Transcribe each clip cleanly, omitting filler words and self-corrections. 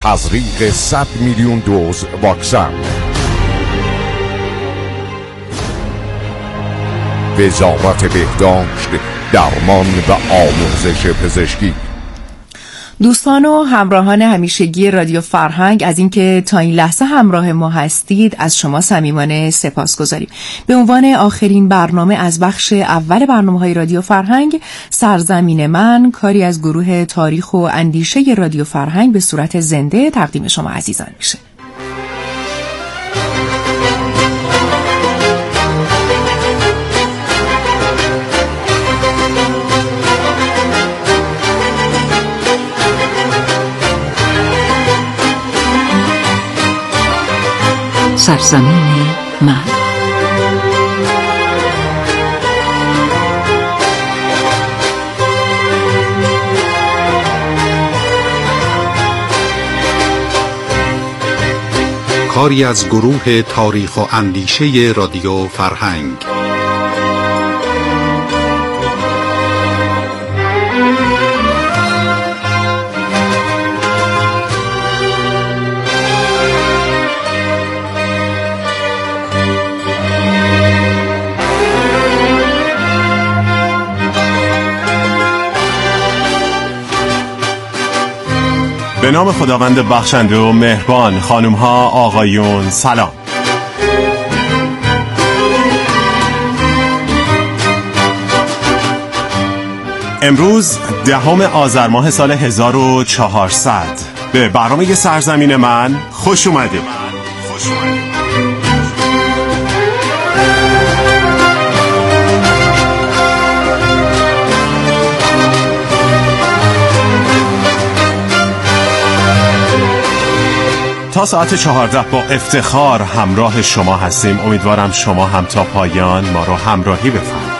تزریق 100 میلیون دوز واکسن. وزارت بهداشت، درمان و آموزش پزشکی. دوستان و همراهان همیشگی رادیو فرهنگ، از اینکه تا این لحظه همراه ما هستید از شما صمیمانه سپاسگزاریم. به عنوان آخرین برنامه از بخش اول برنامه‌های رادیو فرهنگ، سرزمین من، کاری از گروه تاریخ و اندیشه رادیو فرهنگ به صورت زنده تقدیم شما عزیزان میشه. سرزمین من. کاری از گروه تاریخ و اندیشه رادیو فرهنگ. به نام خداوند بخشنده و مهربان. خانم ها، آقایون، سلام. امروز 10 آذر ماه سال 1400 به برنامه سرزمین من خوش اومده. تا ساعت 14 با افتخار همراه شما هستیم. امیدوارم شما هم تا پایان ما رو همراهی بفرمایید.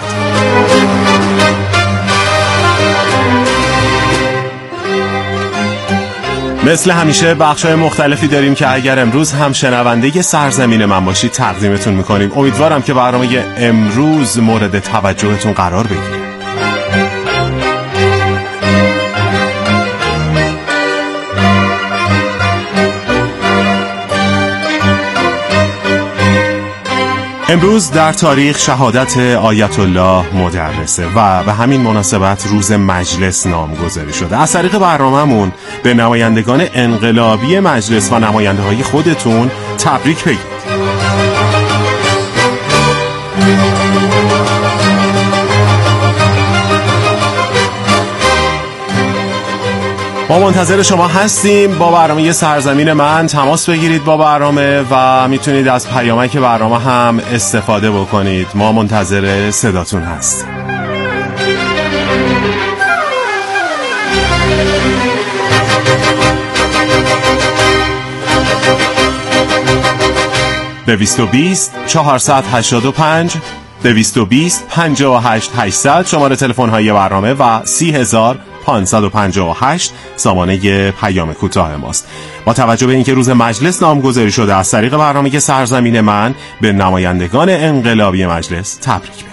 مثل همیشه بخش‌های مختلفی داریم که اگر امروز هم شنونده سرزمین من باشید تقدیمتون میکنیم. امیدوارم که برنامه امروز مورد توجهتون قرار بگیره. امروز در تاریخ شهادت آیت الله مدرسه و به همین مناسبت روز مجلس نامگذاری شده. از طریق برنامه‌مون به نمایندگان انقلابی مجلس و نماینده‌های خودتون تبریک بگید. ما منتظر شما هستیم. با برنامه سرزمین من تماس بگیرید با برنامه و میتونید از پیامک برنامه هم استفاده بکنید. ما منتظر صداتون هستیم. به 220 485 220 58 800 شماره تلفن های برنامه و 30558 سامانه پیام کوتاه ماست. با توجه به اینکه روز مجلس نامگذاری شده، از طریق برنامه سرزمین من به نمایندگان انقلابی مجلس تبریک بگید.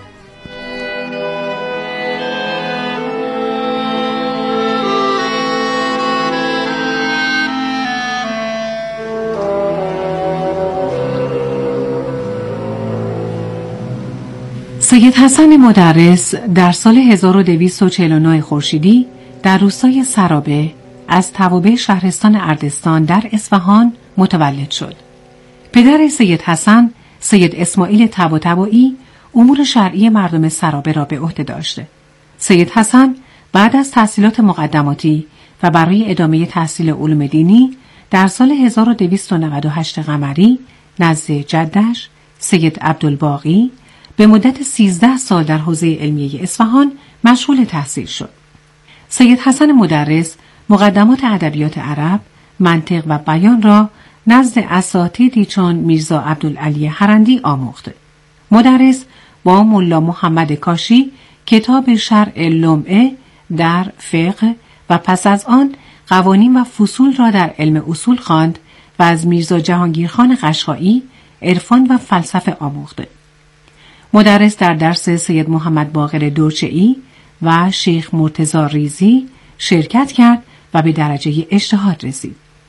سید حسن مدرس در سال 1249 خورشیدی در روستای سرابه از توابع شهرستان اردستان در اصفهان متولد شد. پدر سید حسن، سید اسماعیل طباطبایی، امور شرعی مردم سرابه را به عهده داشته. سید حسن بعد از تحصیلات مقدماتی و برای ادامه تحصیل علوم دینی در سال 1298 قمری نزد جدش سید عبدالباقی به مدت 13 سال در حوزه علمیه اصفهان مشغول تحصیل شد. سید حسن مدرس مقدمات ادبیات عرب، منطق و بیان را نزد اساتیدی چون میرزا عبدالعلی حرندی آموخت. مدرس با ملا محمد کاشی کتاب شرع لمعه در فقه و پس از آن قوانین و فصول را در علم اصول خواند و از میرزا جهانگیرخان قشقایی عرفان و فلسفه آموخت. مدرس در درس سید محمد باقر دورچه‌ای و شیخ مرتضی ریزی شرکت کرد و به درجه اجتهاد رسید.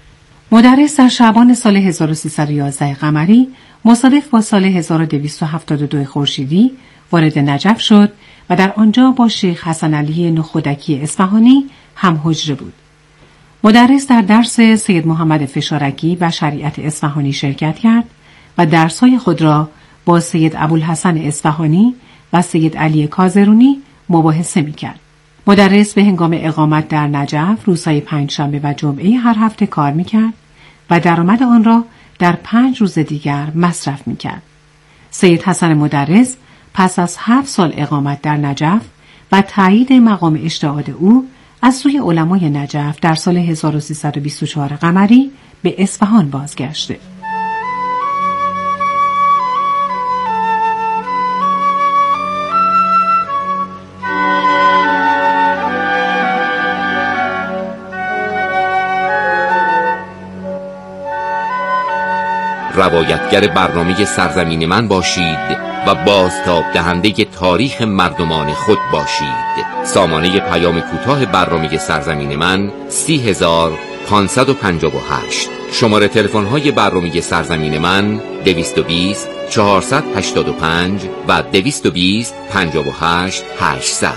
مدرس در شعبان سال 1311 قمری مصادف با سال 1272 خورشیدی وارد نجف شد و در آنجا با شیخ حسن علی نخودکی اصفهانی هم حجره بود. مدرس در درس سید محمد فشارکی و شریعت اصفهانی شرکت کرد و درس‌های خود را با سید ابوالحسن اصفهانی و سید علی کازرونی مباحثه می‌کرد. مدرس به هنگام اقامت در نجف روزهای پنجشنبه و جمعه هر هفته کار می‌کرد و درآمد آن را در 5 روز دیگر مصرف می‌کرد. سید حسن مدرس پس از 7 سال اقامت در نجف و تایید مقام اجتهاد او از سوی علمای نجف در سال 1324 قمری به اصفهان بازگشته. روایتگر برنامه سرزمین من باشید و بازتاب دهنده تاریخ مردمان خود باشید. سامانه پیام کوتاه برنامه سرزمین من 30558. شماره تلفن‌های برنامه سرزمین من 220 485 و 220 58 800.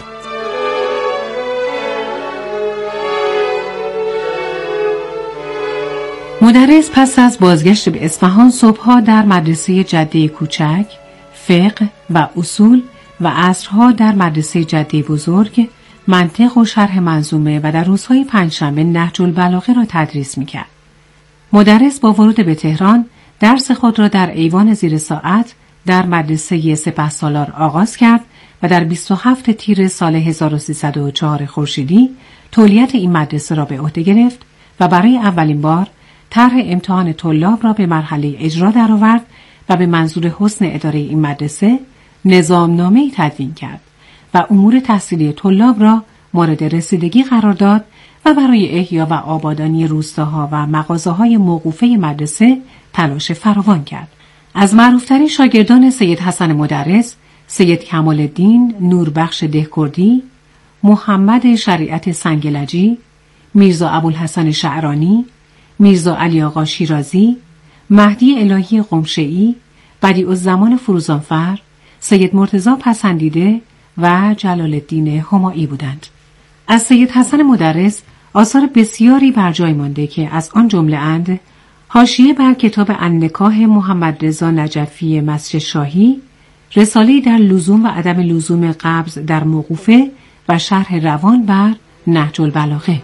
مدرس پس از بازگشت به اصفهان صبحها در مدرسه جده کوچک فقه و اصول و عصرها در مدرسه جده بزرگ منطق و شرح منظومه و در روزهای پنجشنبه نهج البلاغه را تدریس می‌کرد. مدرس با ورود به تهران درس خود را در ایوان زیر ساعت در مدرسه سپهسالار آغاز کرد و در 27 تیر سال 1304 خورشیدی تولیت این مدرسه را به عهده گرفت و برای اولین بار طرح امتحان طلاب را به مرحله اجرا درآورد و به منظور حسن اداره این مدرسه نظامنامه‌ای تدوین کرد و امور تحصیلی طلاب را مورد رسیدگی قرار داد و برای احیا و آبادانی روستاها و مغازه‌های موقوفه مدرسه تلاش فراوان کرد. از معروفترین شاگردان سید حسن مدرس، سید کمال الدین نوربخش دهکردی، محمد شریعت سنگلجی، میرزا ابوالحسن شعرانی، میرزا علی آقا شیرازی، مهدی الهی قمشه‌ای، بدیع‌الزمان فروزانفر، سید مرتضی پسندیده و جلال الدین همایی بودند. از سید حسن مدرس آثار بسیاری بر جای مانده که از آن جمله اند حاشیه بر کتاب النکاح محمد رضا نجفی مسجد شاهی، رساله‌ای در لزوم و عدم لزوم قبض در موقوفه و شرح روان بر نهج البلاغه.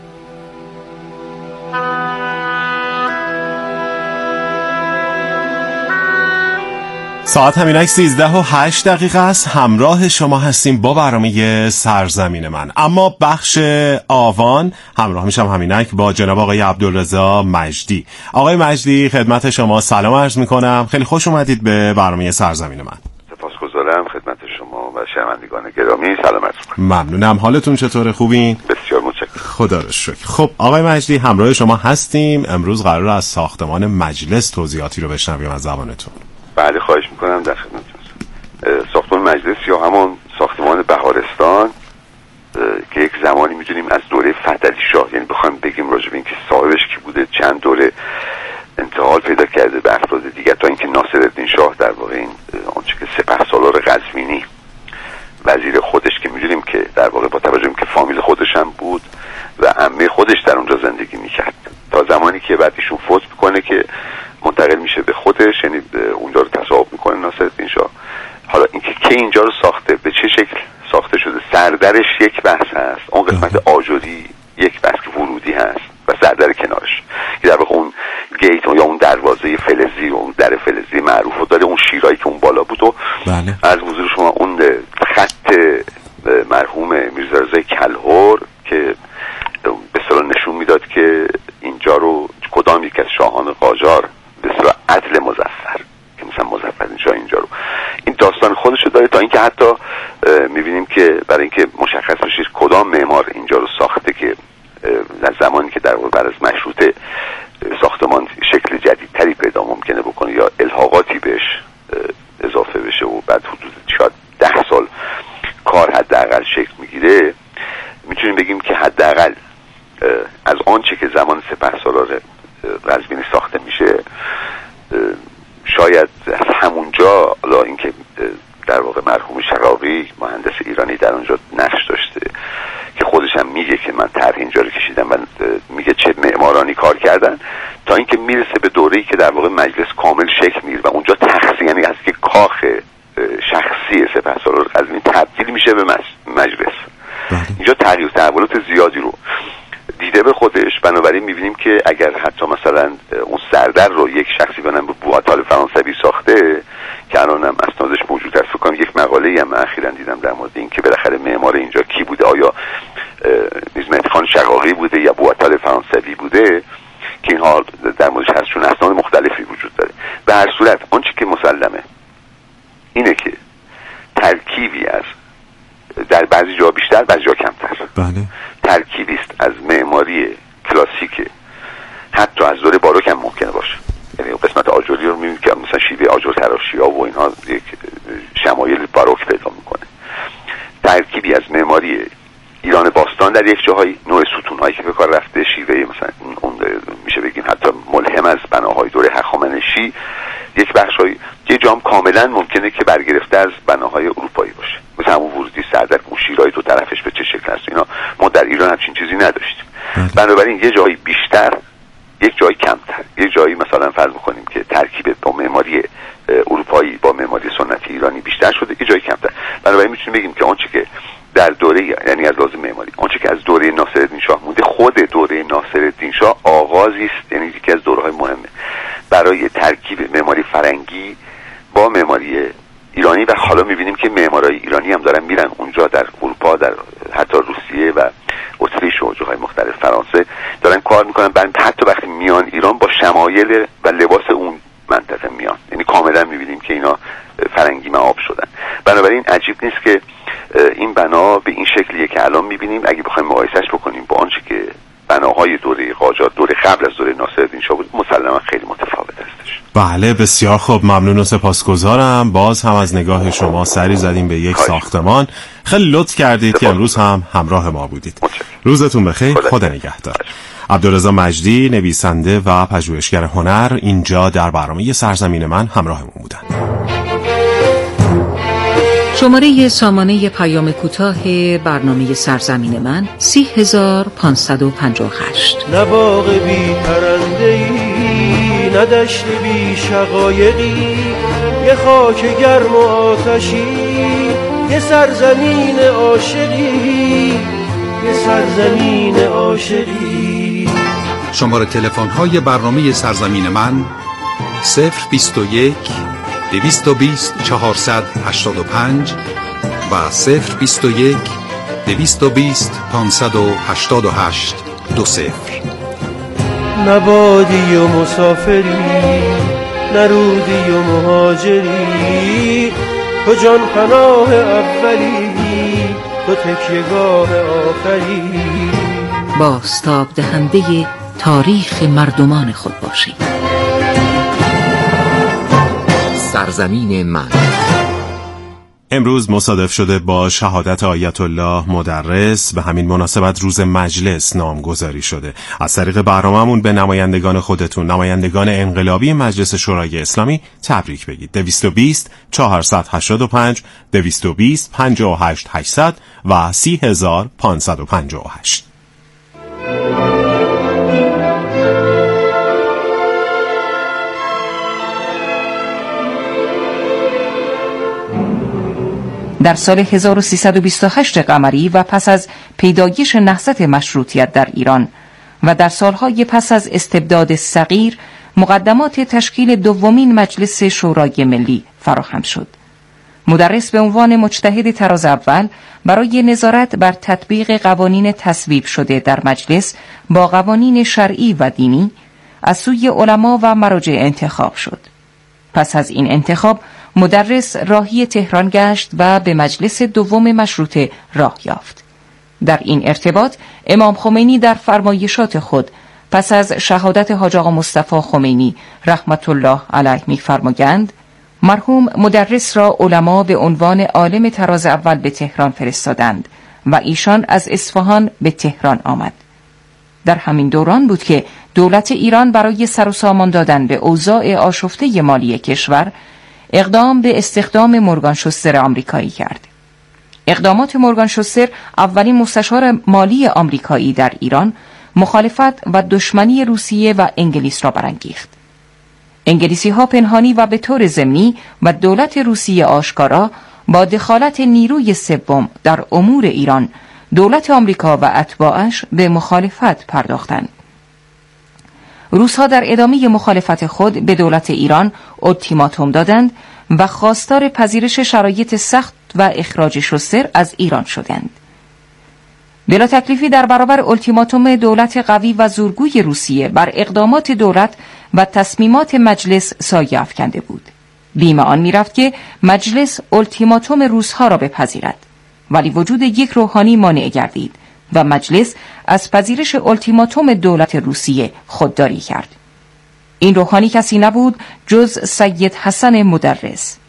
ساعت همینک 13:08 است. همراه شما هستیم با برنامه سرزمین من. اما بخش آوان همراه میشم همینک با جناب آقای عبدالرضا مجدی. آقای مجدی خدمت شما سلام عرض میکنم. خیلی خوش اومدید به برنامه سرزمین من. سپاسگزارم خدمت شما و شنوندگان گرامی. سلام عرض میکنم. ممنونم. حالتون چطوره؟ خوبین؟ بسیار متشکرم. خدا را شکر. خب آقای مجدی همراه شما هستیم. امروز قراره از ساختمان مجلس توضیحاتی رو بشنویم از زبانتون. بله خواهش میکنم در خدمتتون. ساختمان مجلس یا همون ساختمان بهارستان که یک زمانی میدونیم از دوره فتحعلی شاه، یعنی بخوایم بگیم راجع به اینکه صاحبش کی بوده چند دوره انتقال پیدا کرده به افراد دیگه تا اینکه ناصرالدین شاه در واقع این آنچه که سپهسالار قزوینی وزیر خودش که میدونیم که در واقع با توجه که فامیل خودش هم بود و عمه خودش در اونجا زندگی میکرد تا زمانی که بعد ایشون فوت میکنه که منتقل میشه به خودش، یعنی اونجا رو تصاحب میکنه ناصرالدین شاه. حالا اینکه کی اینجا رو ساخته، به چه شکل ساخته شده، سردرش یک بحث هست، اون قسمت آجری یک بحث که ورودی هست و سردر کنارش که در واقع اون گیت یا اون دروازه فلزی و اون در فلزی معروف رو داره، اون شیرایی که اون بالا بود و بله. از حضور شما اون خط مرحوم میرزا رضای کلهر که به اصطلاح نشون میداد که اینجا رو کدام یک از شاهان قاجار به اصطلاح عدل مظفر که مثلا مظفرالدین شاه اینجا رو، این داستان خودش رو داره تا اینکه حتی میبینیم که برای اینکه مشخص بشه کدام معمار اینجا رو ساخته که در زمانی که در واقع بعد از مشروطه ساختمان شکل جدیدتری پیدا ممکنه بکنه یا الحاقاتی بهش اضافه بشه و بعد حدود شاید 10 سال کار حداقل شکل میگیره، میتونیم بگیم که حداقل از آنچه که زمان سپهسالار قزوینی ساخته میشه، شاید از همونجا حالا اینکه در واقع مرحوم شقاقی مهندس ایرانی در اونجا نقش داشته که خودش هم میگه که من طرح اینجا رو کشیدم و میگه چه معمارانی کار کردن، تا اینکه میرسه به دوره‌ای که در واقع مجلس کامل شکل میگیره و اونجا تخصیص، یعنی از که کاخ شخصی سپهسالار قزوین تبدیل میشه به مجلس. اینجا تغییر و تحولات زیادی رو دیده به خودش. بنابراین میبینیم که اگر حتی مثلا اون سردر رو یک شخصی به نام بوآتال فرانسوی ساخته که الانم اسنادش موجود است، فکر کنم یک مقاله‌ای هم اخیراً دیدم در مورد این که بالاخره معمار اینجا کی بوده، آیا میرزا مهدی خان شقاقی بوده یا بوآتال فرانسوی بوده، که اینها در موردش هست، چون اسناد مختلفی وجود داره. به هر صورت آنچه که مسلمه اینه که ترکیبی از در بعضی جا بیشتر بعضی جا کمتر ترکیبی است از معماری کلاسیک، حتی از دوره باروک هم ممکنه باشه. یعنی قسمت آجوری رو می‌بینید که مثلا شیوه آجر تراشی‌ها و اینها یک شمایل باروک پیدا میکنه. ترکیبی از معماری ایران باستان در یک جاهایی، نوع ستون‌هایی که به کار رفته، شیوه مثلا اون میشه بگیم حتی ملهم از بناهای دوره هخامنشی، یک بخشایی یه جام کاملا ممکنه که برگرفته از بناهای اروپایی باشه، مثلا همون ورودی سردر، اون شیرای تو طرفش به چه شکل هست، اینا ما در ایران همچین چیزی نداشتیم. بنابراین یه جایی بیشتر، یک جایی کمتر، یک جایی مثلا فرض می‌کنیم که ترکیب با معماری اروپایی با معماری سنتی ایرانی بیشتر شده، یه جایی کمتر. بنابراین میتونیم بگیم که آنچه که در دوره، یعنی از لحاظ معماری آنچه که از دوره ناصرالدین شاه مونده، خود دوره ناصرالدین شاه آغازی است، یعنی یکی از دوره‌های مهمه برای ترکیب معماری فرنگی با معماری ایرانی. و حالا می‌بینیم که معمارای ایرانی هم دارن میرن اونجا در اروپا، در حتی روسیه و اتریش و جاهای مختلف، فرانسه، دارن کار میکنن. حتی وقتی میان ایران با شمایل و لباس اون منطقه میان، یعنی کاملا می‌بینیم که اینا فرنگی معاب شدن. بنابراین عجیب نیست که این بنا به این شکلیه که الان می‌بینیم. اگه بخوایم مقایسهش بکنیم با آنچه که بناهای دوره قاجار، دوره قبل از دوره ناصرالدین شاه بود، مسلما خیلی متفاوت هستش. بله، بسیار خوب، ممنون و سپاسگزارم. باز هم از نگاه شما سری زدیم به یک ساختمان. خیلی لطف کردید که امروز هم همراه ما بودید. روزتون بخیر، خدا نگهدار. عبدالرضا مجدی، نویسنده و پژوهشگر هنر، اینجا در برنامه سرزمین من همراهمون بودن. شماره سامانه پیام کوتاه برنامه سرزمین من 30558. نه باغ بی پرنده‌ای، نه دشت بی شقایقی، یه خاک گرم و آتشی، یه سرزمین عاشقی، یه سرزمین عاشقی. شماره تلفن های برنامه سرزمین من 021 220 485 و 021 220 588 20. نبادی و مسافری، نرودی و مهاجری، تو جان پناه اولی، تو تکیهگاه آخری. بازتاب دهنده تاریخ مردمان خود باشید. سرزمین من امروز مصادف شده با شهادت آیت الله مدرس، به همین مناسبت روز مجلس نامگذاری شده. از طریق برنامه‌مون به نمایندگان خودتون، نمایندگان انقلابی مجلس شورای اسلامی تبریک بگید. 220 485 220 58 800 و 30558. در سال 1328 قمری و پس از پیدایش نهضت مشروطیت در ایران و در سالهای پس از استبداد صغیر، مقدمات تشکیل دومین مجلس شورای ملی فراهم شد. مدرس به عنوان مجتهد طراز اول برای نظارت بر تطبیق قوانین تصویب شده در مجلس با قوانین شرعی و دینی از سوی علما و مراجع انتخاب شد. پس از این انتخاب مدرس راهی تهران گشت و به مجلس دوم مشروطه راه یافت. در این ارتباط امام خمینی در فرمایشات خود پس از شهادت حاج آقا مصطفی خمینی رحمت الله علیه می‌فرمایند مرحوم مدرس را علما به عنوان عالم طراز اول به تهران فرستادند و ایشان از اصفهان به تهران آمد. در همین دوران بود که دولت ایران برای سر و سامان دادن به اوضاع آشفته مالی کشور اقدام به استخدام مورگان شوستر آمریکایی کرد. اقدامات مورگان شوستر، اولین مستشار مالی آمریکایی در ایران، مخالفت و دشمنی روسیه و انگلیس را برانگیخت. انگلیسی‌ها پنهانی و به طور ضمنی و دولت روسیه آشکارا با دخالت نیروی سوم در امور ایران، دولت آمریکا و اتباعش به مخالفت پرداختند. روس‌ها در ادامه مخالفت خود به دولت ایران اولتیماتوم دادند و خواستار پذیرش شرایط سخت و اخراج شوستر از ایران شدند. بلا تکلیفی در برابر اولتیماتوم دولت قوی و زورگوی روسیه بر اقدامات دولت و تصمیمات مجلس سایه افکنده بود. بیم آن می‌رفت که مجلس اولتیماتوم روس‌ها را بپذیرد، ولی وجود یک روحانی مانع گردید و مجلس از پذیرش اولتیماتوم دولت روسیه خودداری کرد. این روحانی کسی نبود جز سید حسن مدرس.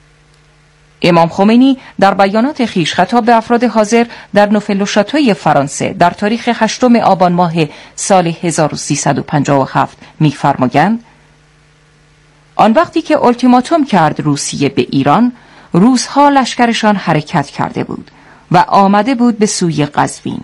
امام خمینی در بیانات خویش خطاب به افراد حاضر در نوفل شاتوی فرانسه در تاریخ 8 آبان ماه سال 1357 می‌فرمایند: آن وقتی که اولتیماتوم کرد روسیه به ایران، روس‌ها لشکرشان حرکت کرده بود و آمده بود به سوی قزوین.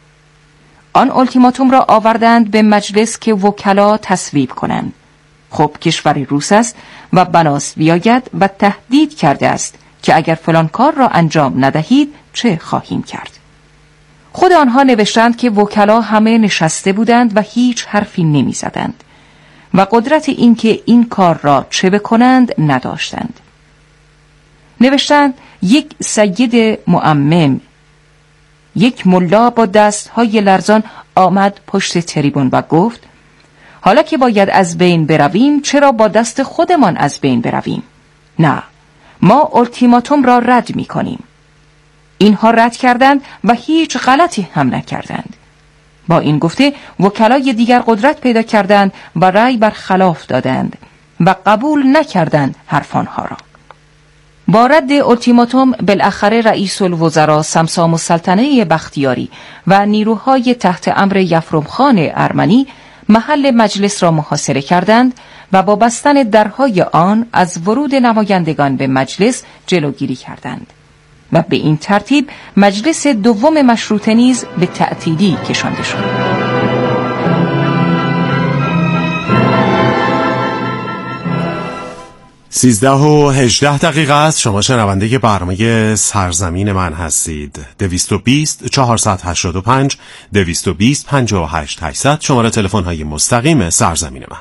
آن اولتیماتوم را آوردند به مجلس که وکلا تصویب کنند. خب کشور روس است و بناست بیاید و تهدید کرده است که اگر فلان کار را انجام ندهید چه خواهیم کرد. خود آنها نوشتند که وکلا همه نشسته بودند و هیچ حرفی نمی زدند و قدرت اینکه این کار را چه بکنند نداشتند. نوشتند یک سید معمم، یک ملا با دستهای لرزان آمد پشت تریبون و گفت: حالا که باید از بین برویم، چرا با دست خودمان از بین برویم؟ نه، ما اولتیماتوم را رد می کنیم. اینها رد کردند و هیچ غلطی هم نکردند. با این گفته وکلای دیگر قدرت پیدا کردند و رأی بر خلاف دادند و قبول نکردند حرف آنها را. با رد اولتیماتوم بالاخره رئیس الوزراء سمسام السلطنه بختیاری و نیروهای تحت امر یفرم خان ارمنی محل مجلس را محاصره کردند و با بستن درهای آن از ورود نمایندگان به مجلس جلوگیری کردند و به این ترتیب مجلس دوم مشروطه نیز به تعطیلی کشانده شد. 13:18 است. شما شنونده برنامه سرزمین من هستید. 220 485 220 58 800 شماره تلفن های مستقیم سرزمین من.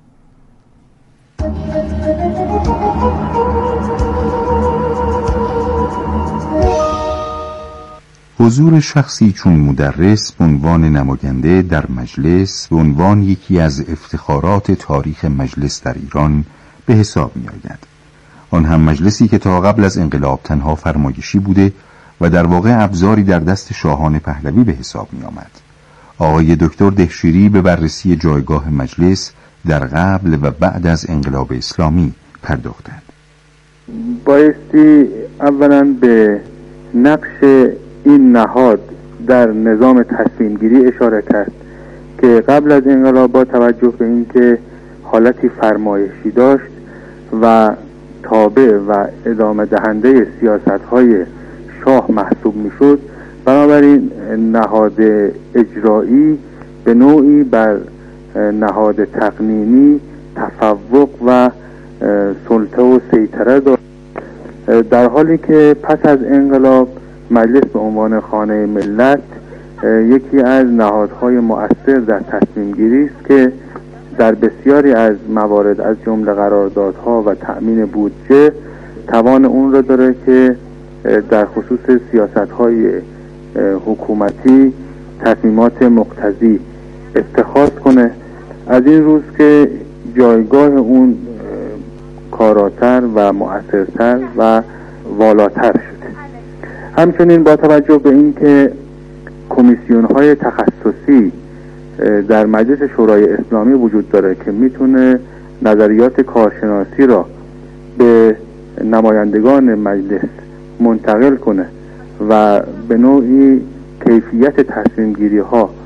حضور شخصی چون مدرس به عنوان نماینده در مجلس به عنوان یکی از افتخارات تاریخ مجلس در ایران به حساب می آید. آن هم مجلسی که تا قبل از انقلاب تنها فرمایشی بوده و در واقع ابزاری در دست شاهان پهلوی به حساب می آمد. آقای دکتر دهشیری به بررسی جایگاه مجلس در قبل و بعد از انقلاب اسلامی پرداختند. بایستی اولا به نقش این نهاد در نظام تصمیم گیری اشاره کرد که قبل از انقلاب با توجه به اینکه حالتی فرمایشی داشت و تابع و ادامه دهنده سیاست‌های شاه محسوب می‌شد، بنابراین نهاد اجرایی به نوعی بر نهاد تقنینی تفوق و سلطه و سیطره داشت، در حالی که پس از انقلاب مجلس به عنوان خانه ملت یکی از نهادهای مؤثر در تصمیم گیری است که در بسیاری از موارد از جمله قراردادها و تأمین بودجه توان اون را داره که در خصوص سیاست‌های حکومتی تصمیمات مقتضی اتخاذ کنه. از این روز که جایگاه اون کاراتر و مؤثرتر و والاتر شده. همچنین با توجه به این که کمیسیون‌های تخصصی در مجلس شورای اسلامی وجود داره که میتونه نظریات کارشناسی را به نمایندگان مجلس منتقل کنه و به نوعی کیفیت تصمیم گیری ها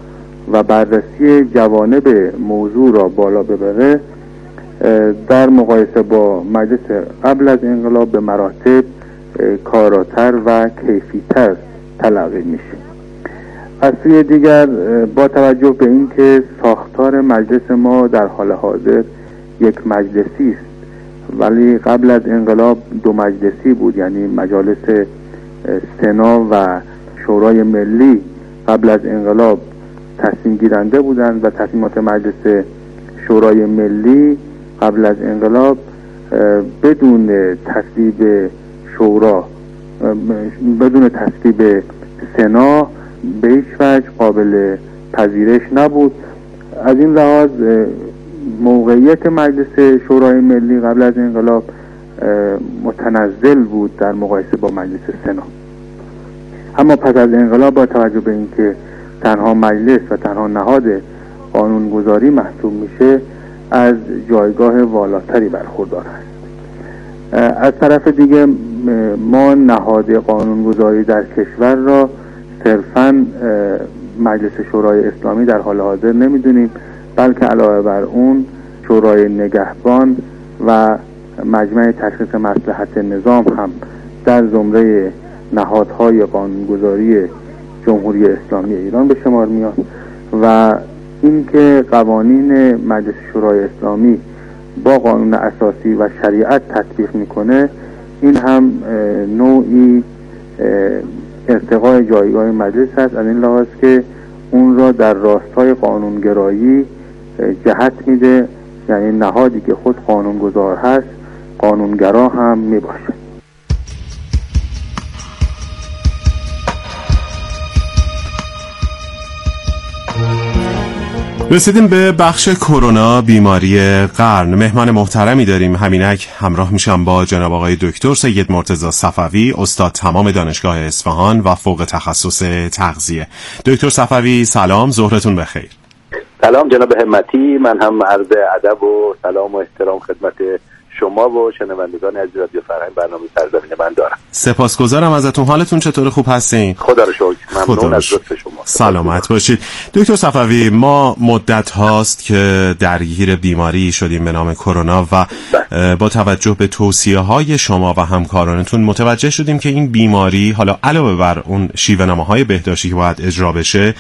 و بررسی جوانب موضوع را بالا ببره، در مقایسه با مجلس قبل از انقلاب به مراتب کاراتر و کیفی‌تر تلقی میشه. از سوی دیگر با توجه به اینکه ساختار مجلس ما در حال حاضر یک مجلسی است، ولی قبل از انقلاب دو مجلسی بود، یعنی مجالس سنا و شورای ملی قبل از انقلاب تصمیم گیرنده بودند و تصمیمات مجلس شورای ملی قبل از انقلاب بدون تصویب شورا، بدون تصویب سنا به هیچ وجه قابل پذیرش نبود. از این لحاظ موقعیت مجلس شورای ملی قبل از انقلاب متنزل بود در مقایسه با مجلس سنا. اما پس از انقلاب با توجه به اینکه تنها مجلس و تنها نهاد قانونگذاری محسوب میشه، از جایگاه والاتری برخوردار است. از طرف دیگه ما نهاد قانونگذاری در کشور را صرفاً مجلس شورای اسلامی در حال حاضر نمیدونیم، بلکه علاوه بر اون شورای نگهبان و مجمع تشخیص مصلحت نظام هم در زمره نهادهای قانونگذاری جمهوری اسلامی ایران به شمار میاد و اینکه قوانین مجلس شورای اسلامی با قانون اساسی و شریعت تطبیق میکنه، این هم نوعی ارتقای جایگاه مجلس است، از این لحاظ که اون را در راستای قانونگرایی جهت میده، یعنی نهادی که خود قانونگذار هست قانونگرا هم میباشه. رسیدیم به بخش کرونا بیماری قرن. مهمان محترمی داریم. همینک همراه میشم با جناب آقای دکتر سید مرتضی صفوی، استاد تمام دانشگاه اصفهان و فوق تخصص تغذیه. دکتر صفوی سلام، ظهرتون بخیر. سلام جناب همتی، من هم عرض ادب و سلام و احترام خدمت شما و شنوندگان عزیز رادیو فرهنگ برنامه سرزمین من دارم. سپاسگزارم ازتون. حالتون چطور؟ خوب هستین؟ خدا رو شکر. ممنون از لطف شما. سلامت باشید. دکتر صفوی، ما مدت هاست که درگیر بیماری شدیم به نام کرونا و با توجه به توصیه های شما و همکارانتون متوجه شدیم که این بیماری حالا علاوه بر اون شیوه‌نماهای بهداشتی که باید اجرا بشه،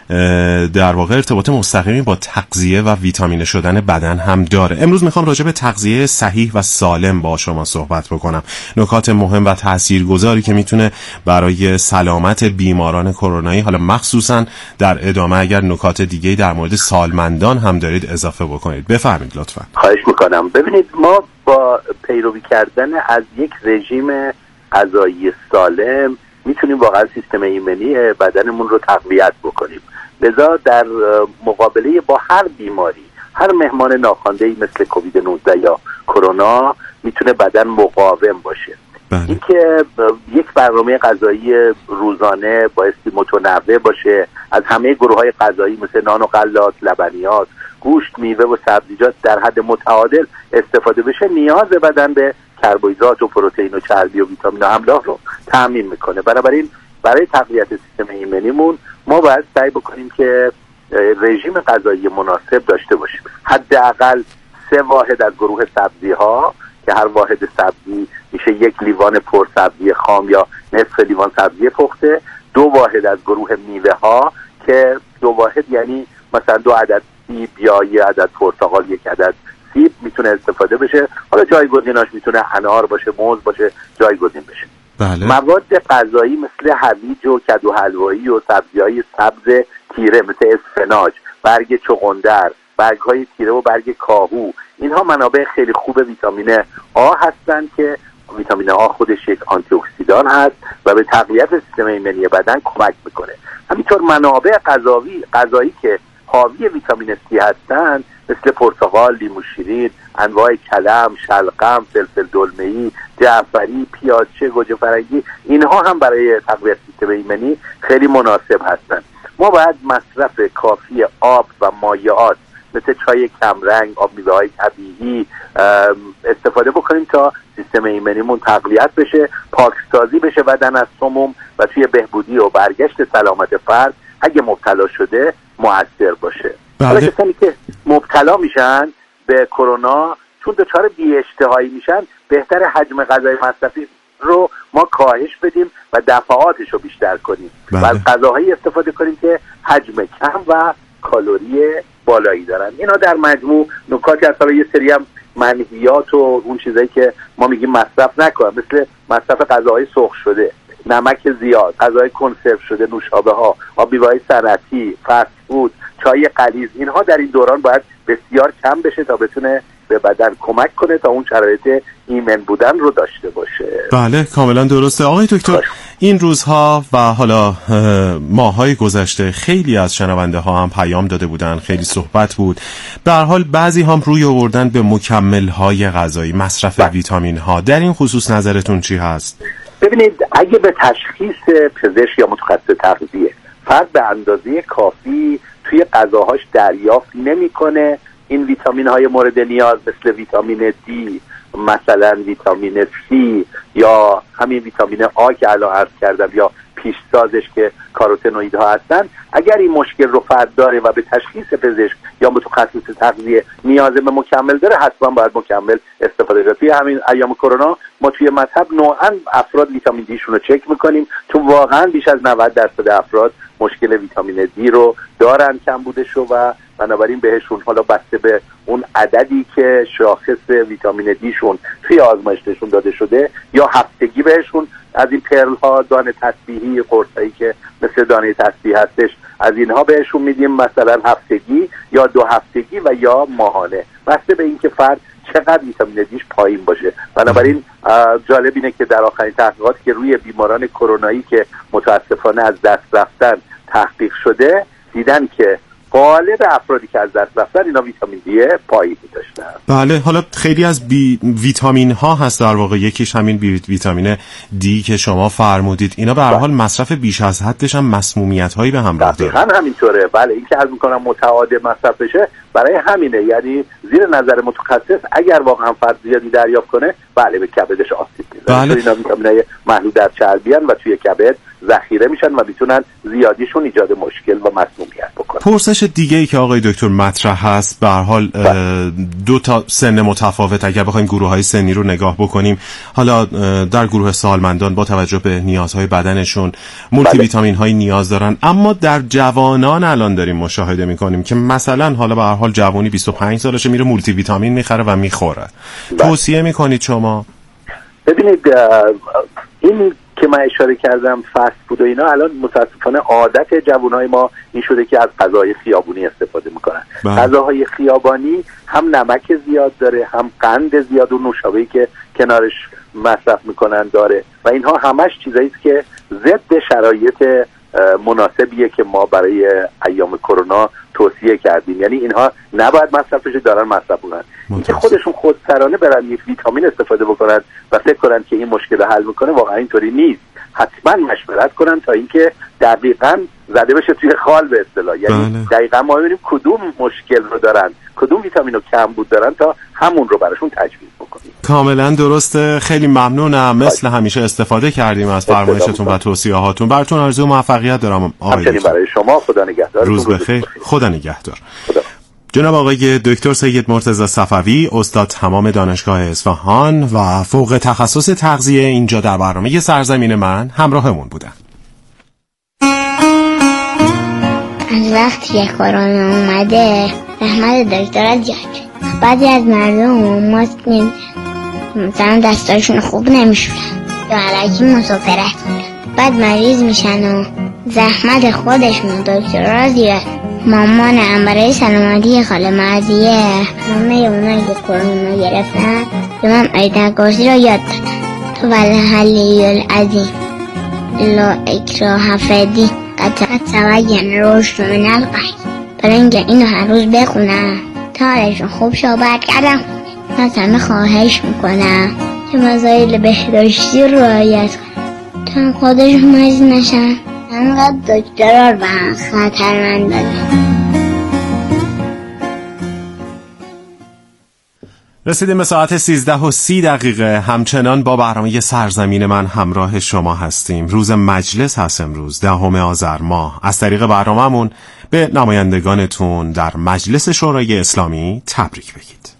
در واقع ارتباط مستقیمی با تغذیه و ویتامین شدن بدن هم داره. امروز میخوام راجع به تغذیه صحیح و سالم با شما صحبت بکنم. نکات مهم و تاثیرگذاری که میتونه برای سلامت بیماران کرونایی، حالا مخصوصا در ادامه اگر نکات دیگه در مورد سالمندان هم دارید اضافه بکنید. بفرمایید لطفا. خواهش میکنم. ببینید، ما با پیروی کردن از یک رژیم غذایی سالم میتونیم واقعا سیستم ایمنی بدنمون رو تقویت بکنیم. لذا در مقابله با هر بیماری، هر مهمان ناخوانده‌ای مثل کووید 19 یا کرونا میتونه بدن مقاوم باشه. این که یک برنامه غذایی روزانه بایستی متنوع باشه، از همه گروه‌های غذایی مثل نان و غلات، لبنیات، گوشت، میوه و سبزیجات در حد متعادل استفاده بشه، نیاز بدن به کربوهیدرات و پروتئین و چربی و ویتامین و املاح رو تامین میکنه. بنابراین برای تقویت سیستم ایمنیمون ما باید سعی بکنیم که رژیم غذایی مناسب داشته باشیم. حداقل 3 واحد از گروه سبزی ها که هر واحد سبزی میشه 1 لیوان پر سبزی خام یا نصف لیوان سبزی پخته، 2 واحد از گروه میوه ها که 2 واحد یعنی مثلا 2 عدد سیب یا 1 عدد پرتقال، 1 عدد سیب میتونه استفاده بشه. حالا جایگزیناش میتونه انار باشه، موز باشه، جایگزین بشه. بله. مواد غذایی مثل هویج و کدو حلوایی و سبزی‌های سبز تیره مثل اسفناج، برگ چغندر، برگ‌های تیره و برگ کاهو، اینها منابع خیلی خوب ویتامین آ هستند که ویتامین آ خودش یک آنتی اکسیدان هست و به تقویت سیستم ایمنی بدن کمک میکنه. همینطور منابع غذایی که حاوی ویتامین سی هستند مثل پرتقال، لیمو شیرین، انواع کلم، شلغم، فلفل دلمه‌ای، جعفری، پیازچه، گوجه فرنگی، اینها هم برای تقویت سیستم ایمنی خیلی مناسب هستند. ما باید مصرف کافی آب و مایعات مثل چای کمرنگ، آب میوه‌های طبیعی استفاده بکنیم تا سیستم ایمنیمون تقویت بشه، پاکسازی بشه بدن از سموم و توی بهبودی و برگشت سلامت فرد اگه مبتلا شده مؤثر باشه. حالا کسانی که مبتلا میشن به کرونا چون دچار بی‌اشتهایی میشن، بهتر حجم غذای مصرفی رو ما کاهش بدیم و دفعاتش رو بیشتر کنیم و از غذاهایی استفاده کنیم که حجم کم و کالری بالایی دارن. اینا در مجموع نکاتی هست. یه سری هم منهیات و اون چیزایی که ما میگیم مصرف نکنن، مثل مصرف غذاهای سرخ شده، نمک زیاد، غذای کنسرو شده، نوشابه ها، آبمیوه‌های صنعتی، فست فود، چای غلیظ، اینها در این دوران باید بسیار کم بشه تا بتونه به بدن کمک کنه تا اون شرایط ایمن بودن رو داشته باشه. بله کاملا درسته. آقای دکتر، این روزها و حالا ماهای گذشته خیلی از شنونده ها هم پیام داده بودن، خیلی صحبت بود. به هر حال بعضی هم روی آوردن به مکمل های غذایی، مصرف ویتامین ها. در این خصوص نظرتون چی هست؟ ببینید، اگه به تشخیص پزشک یا متخصص تغذیه فرد به اندازه کافی توی غذاهاش دریافت نمی‌کنه این ویتامین های مورد نیاز مثل ویتامین دی، مثلا ویتامین سی یا همین ویتامین آ که الان عرض کردم یا پیشسازش که کاروتنوئیدها هستن، اگر این مشکل رو فرد داره و به تشخیص پزشک یا متخصص تغذیه نیاز به مکمل داره، حتما باید مکمل استفاده کنه. توی همین ایام کرونا ما توی مطب نوعاً افراد ویتامین دیشون رو چک میکنیم، چون واقعاً بیش از 90% افراد مشکل ویتامین دی رو دارن، کمبودش رو، و بنابراین بهشون حالا بسته به اون عددی که شاخص ویتامین دیشون توی آزمایششون داده شده یا هفتگی بهشون از این پرل ها، دانه تسبیحی، قرصایی که مثل دانه تسبیح هستش، از اینها بهشون میدیم، مثلا هفتگی یا 2 هفتگی و یا ماهانه، بسته به اینکه فرد چقدر ویتامین دیش پایین باشه. بنابراین جالب اینه که در آخرین تحقیقاتی که روی بیماران کرونایی که متاسفانه از دست رفتن تحقیق شده، دیدن که غالب افرادی که از دست رفتن اینا ویتامین دی پایینی داشتن. بله، حالا خیلی از ویتامین ها هست در واقع، یکیش همین ویتامین دی که شما فرمودید. اینا به هر حال مصرف بیش از حدش هم مسمومیت هایی به همراه داره. دقیقاً همینطوره. بله، این که عرض می‌کنم متعادل مصرف بشه برای همینه، یعنی زیر نظر متخصص اگر واقعا فرد زیادی دریافت کنه، بله به کبدش آسیب میزنه. بله. اینا ویتامینای محلول در چربیان و توی کبد ذخیره میشن و میتونن زیادیشون ایجاد مشکل و مسمومیت بکنه. پرسش دیگه ای که آقای دکتر مطرح هست، به هر حال 2 تا سن متفاوت اگر بخوایم گروه‌های سنی رو نگاه بکنیم، حالا در گروه سالمندان با توجه به نیازهای بدنشون مولتی ویتامین های نیاز دارن، اما در جوانان الان داریم مشاهده میکنیم که مثلا حالا به هر حال جوانی 25 سالشه میره مولتی ویتامین میخره و میخوره. توصیه میکنید شما؟ ببینید، این که من اشاره کردم فست فود و اینا، الان متاسفانه عادت جوانای ما این شده که از غذاهای خیابونی استفاده میکنن. غذاهای خیابانی هم نمک زیاد داره، هم قند زیاد و نوشابه‌ای که کنارش مصرف میکنن داره و اینها همش چیزایی است که ضد شرایط مناسبیه که ما برای ایام کرونا توصیه کردیم. یعنی اینها نباید مصرف بشه، دارن مصرف میکنن. اینکه خودشون خودسرانه برن یک ویتامین استفاده بکنن و فکر کنن که این مشکل رو حل میکنه، واقعا اینطوری نیست. حتما مشورت کنن تا اینکه دقیقاً زده بشه توی خال به اصطلاح. یعنی دقیقاً ما ببینیم کدوم مشکل رو دارن، کدوم ویتامین رو کم بود دارن تا همون رو براشون تجویز بکنیم. کاملا درسته. خیلی ممنونم. مثل همیشه استفاده کردیم از فرمایشتون و توصیه هاتون. براتون آرزو موفقیت دارم. همچنین برای شما. خدا نگهدار. روز بخیر. خدا نگهدار. جناب آقای دکتر سید مرتضی صفوی، استاد تمام دانشگاه اصفهان و فوق تخصص تغذیه، اینجا در برنامه سرزمین من همراهمون بودن. از وقتی کرونا اومده زحمت دکترها زیاد شد. بعضی از مردم ماسک نمیزنن، مثلا دستاشون خوب نمیشورن یا علکی مسافرت میرن، بعد مریض میشن و زحمت خودشون و دکترها زیاد. مامانم برای سلامتی خاله مرضیه همه اونایی که کرونا گرفتن به من آیت‌الکرسی رو یاد دادن. تو والحلی العظیم لا اکراه فی قد تبین الرشد من الغی. برای اینکه اینو هر روز بخونم تا حالشون خوب شو، برگردم خونه. از همه خواهش میکنم که مسائل بهداشتی رو رعایت کنن تا خودشون مریض نشن. انقدر دکترها رو به خطرمند دادن. رسیدیم به ساعت 13:30 همچنان با برنامه سرزمین من همراه شما هستیم. روز مجلس هست امروز 10 آذر ماه. از طریق برنامه‌مون به نمایندگانتون در مجلس شورای اسلامی تبریک بگید.